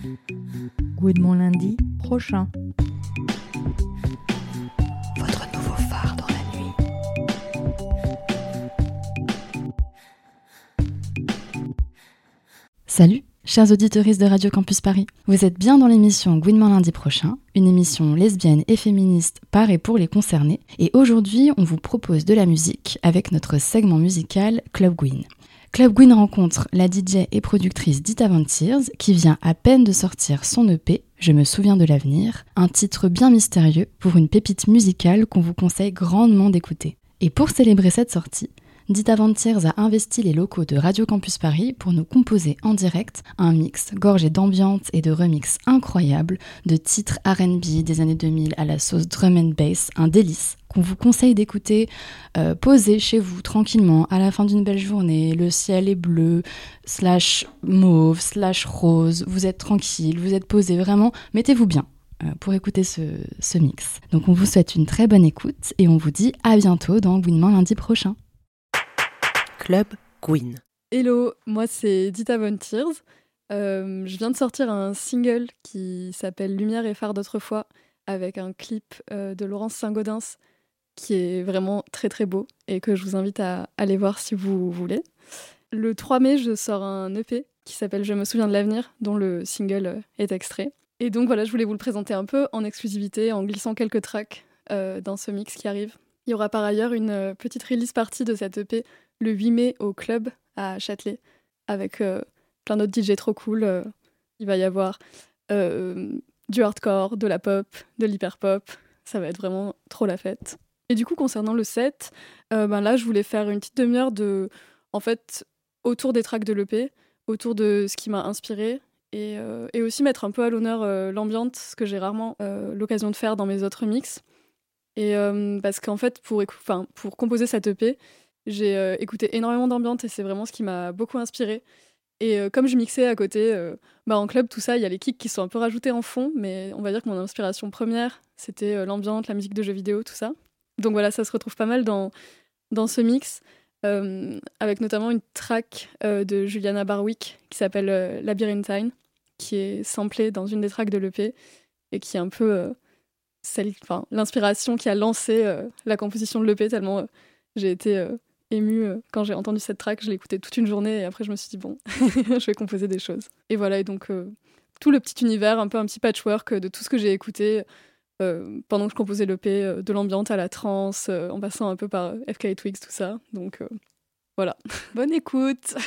Good Mon lundi prochain. Votre nouveau phare dans la nuit. Salut, chers auditeuristes de Radio Campus Paris. Vous êtes bien dans l'émission Gouinement lundi prochain, une émission lesbienne et féministe par et pour les concernés. Et aujourd'hui, on vous propose de la musique avec notre segment musical Club Gwyn. Club Gwyn rencontre la DJ et productrice Dita Von Tears qui vient à peine de sortir son EP Je me souviens de l'avenir, un titre bien mystérieux pour une pépite musicale qu'on vous conseille grandement d'écouter. Et pour célébrer cette sortie, Dita Von Tears a investi les locaux de Radio Campus Paris pour nous composer en direct un mix gorgé d'ambiance et de remix incroyables de titres R&B des années 2000 à la sauce drum and bass, un délice qu'on vous conseille d'écouter posé chez vous tranquillement à la fin d'une belle journée, le ciel est bleu, /mauve, /rose, vous êtes tranquille, vous êtes posé, vraiment, mettez-vous bien pour écouter ce mix. Donc on vous souhaite une très bonne écoute et on vous dit à bientôt dans Gouinement lundi prochain. Club Gwyn. Hello, moi c'est Dita Von Tears. Je viens de sortir un single qui s'appelle Lumière et phare d'autrefois avec un clip de Laurence Saint-Gaudens qui est vraiment très très beau et que je vous invite à aller voir si vous voulez. Le 3 mai, je sors un EP qui s'appelle Je me souviens de l'avenir, dont le single est extrait. Et donc voilà, je voulais vous le présenter un peu en exclusivité, en glissant quelques tracks dans ce mix qui arrive. Il y aura par ailleurs une petite release party de cet EP le 8 mai au club à Châtelet avec plein d'autres DJ trop cool. Il va y avoir du hardcore, de la pop, de l'hyperpop. Ça va être vraiment trop la fête. Et du coup, concernant le set, là, je voulais faire une petite demi-heure autour des tracks de l'EP, autour de ce qui m'a inspiré et aussi mettre un peu à l'honneur l'ambiance, ce que j'ai rarement l'occasion de faire dans mes autres mix. Et parce qu'en fait, pour composer cette EP, j'ai écouté énormément d'ambiance et c'est vraiment ce qui m'a beaucoup inspirée. Et comme je mixais à côté, en club, tout ça, il y a les kicks qui sont un peu rajoutés en fond, mais on va dire que mon inspiration première, c'était l'ambiance, la musique de jeux vidéo, tout ça. Donc voilà, ça se retrouve pas mal dans ce mix, avec notamment une track de Juliana Barwick qui s'appelle Labyrinthine, qui est samplée dans une des tracks de l'EP et qui est un peu l'inspiration qui a lancé la composition de l'EP, tellement j'ai été émue quand j'ai entendu cette track. Je l'ai écoutée toute une journée et après je me suis dit bon, je vais composer des choses. Et voilà, et donc tout le petit univers, un petit patchwork de tout ce que j'ai écouté pendant que je composais l'EP, de l'ambiance à la trance, en passant un peu par FK Twigs, tout ça. Donc voilà, bonne écoute.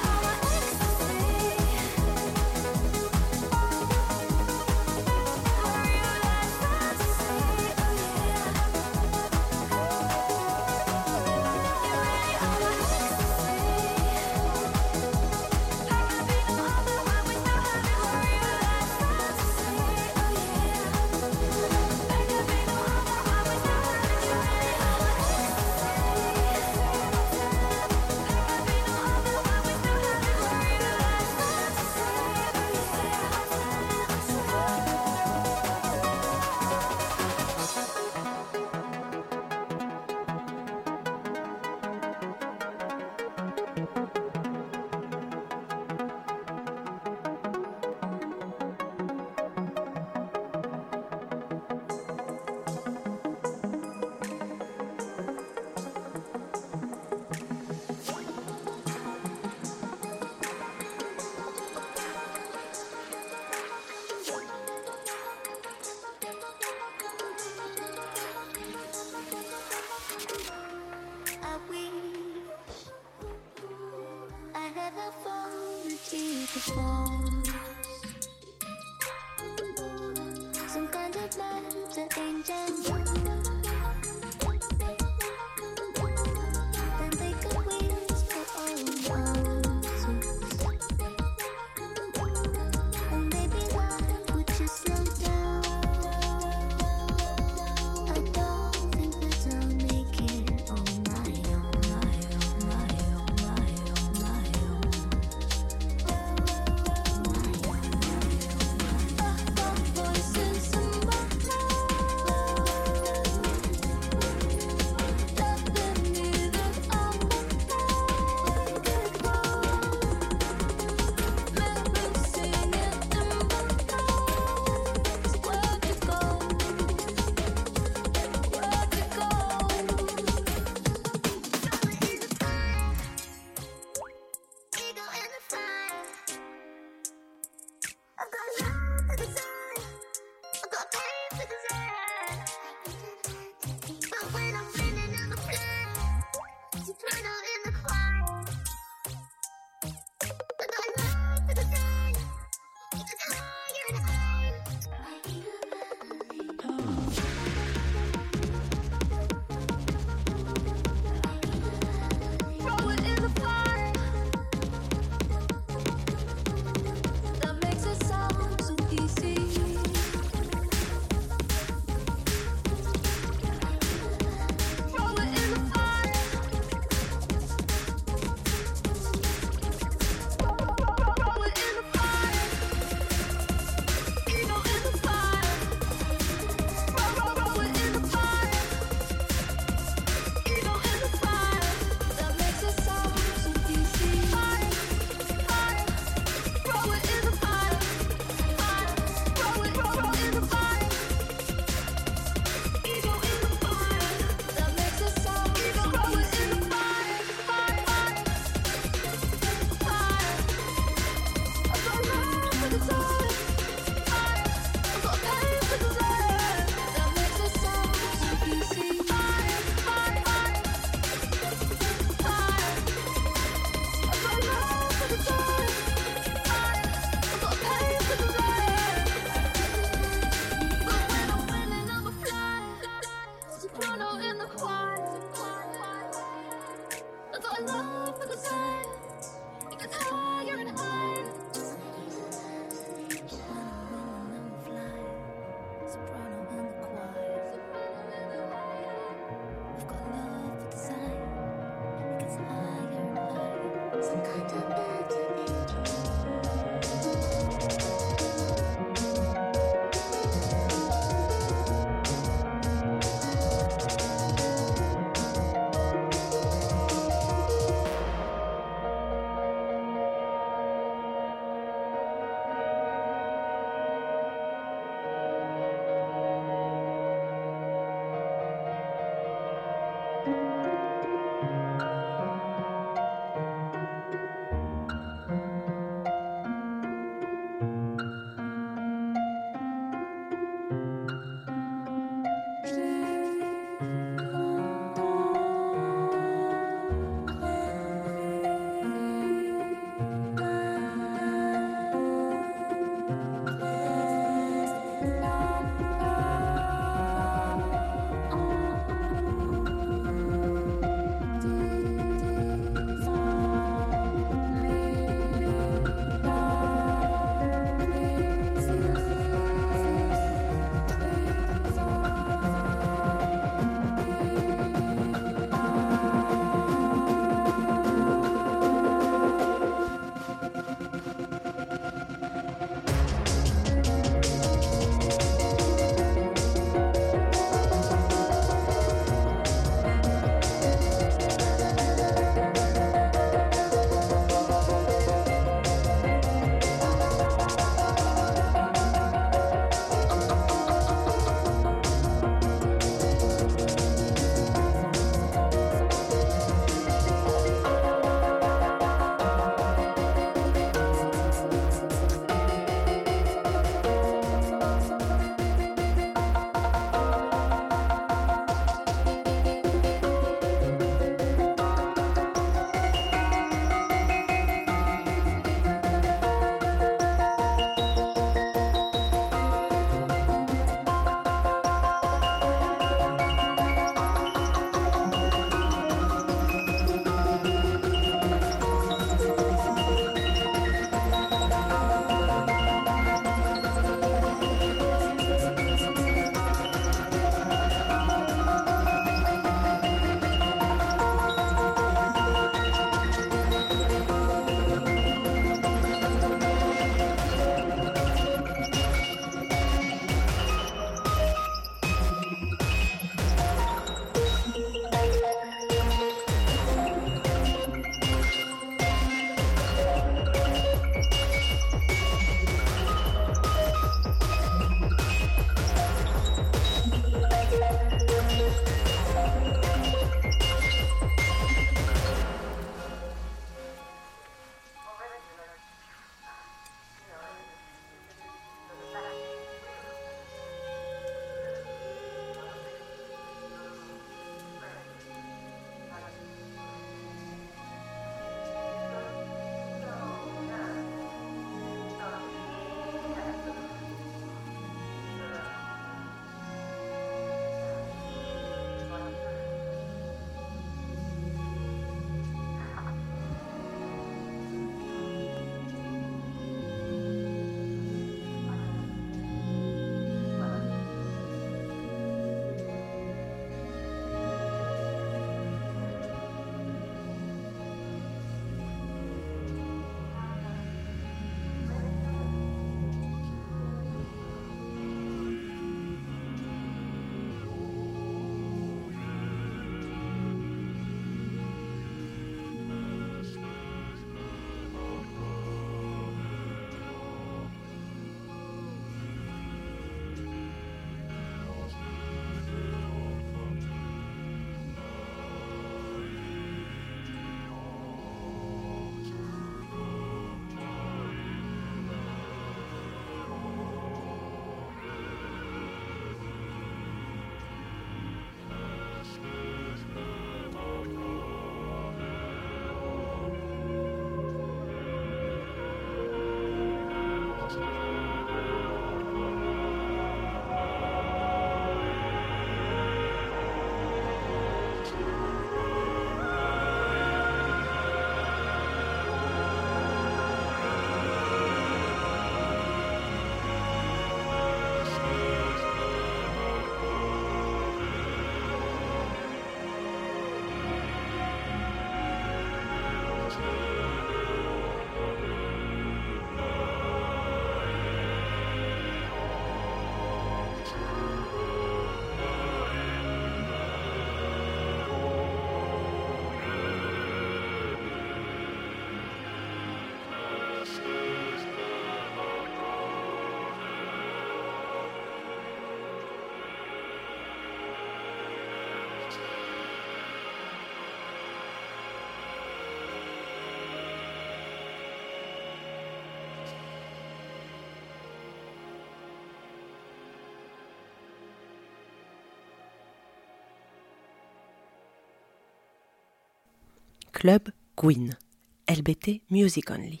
Club Gwyn. LBT Music Only.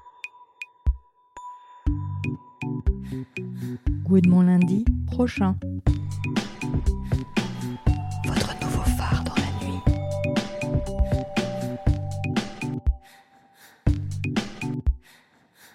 Good mon lundi prochain.